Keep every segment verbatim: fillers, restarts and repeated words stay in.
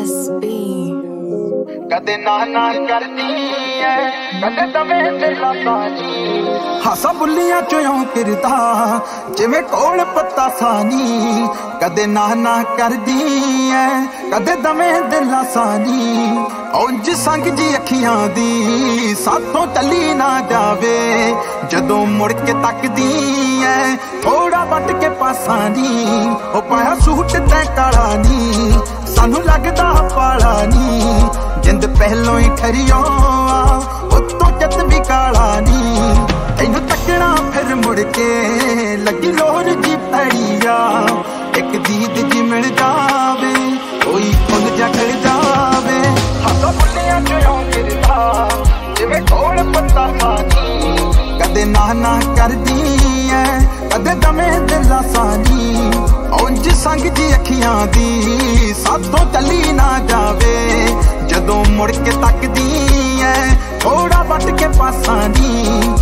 S B कदे ना ना करदी है कदे तवे तेरा सानी हासा बुलियां चों किरदा जिवें कोल पत्ता सानी कदे ना ना करदी है कदे दवे दिला सानी उंज संग जी अखियां दी साथों टली ना जावे जदों मुड़ के तकदी है थोड़ा बट के पासा नी ओ पाया सूट ते काला नी सानू लगदा पाला नी जिंद पहलों ही खरियो उत्तों चत भी काला नी तेनू तकना फिर मुड़ के लगी लोर जी पैड़िया एक दीद जी मिल जावे कोई फुल जखड़ जावे हाथों बुलियां चों किरदा जिवें कोल पत्ता सानी कदे ना ना करदी है कदे दमे दिला सानी उंज संग जी अखियां दी साथों टली ना जावे जदों मुड़ के तकदी है थोड़ा बट के पासा नी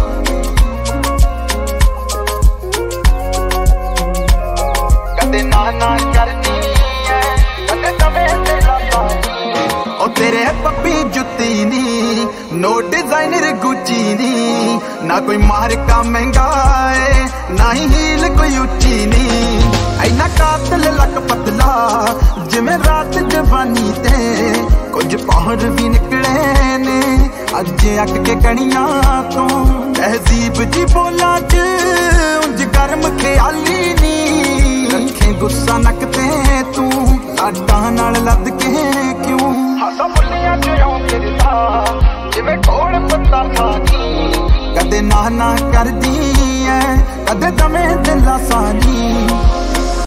कदे ना ना करदी है कदे दमे दिला सानी ओ तेरे पप्पी जुत्ती नी नो डिजाइनर गुची नी ना कोई मार्का महंगा है ना ही हील कोई उच्ची नी ऐना कातल लक पतला जिवें रात जवानी ते कुछ पहाड़ भी निकले ने अज अक के कणियां तो तहजीब जी बोला च उंज गर्म ख्याली नी रखे गुस्सा नक ते तू लाडा नाल लद के क्यों हासा बुलियां चों किरदा जिवें कोल पत्ता सानी कदे ना ना करदी है कदे दमे दिला सानी।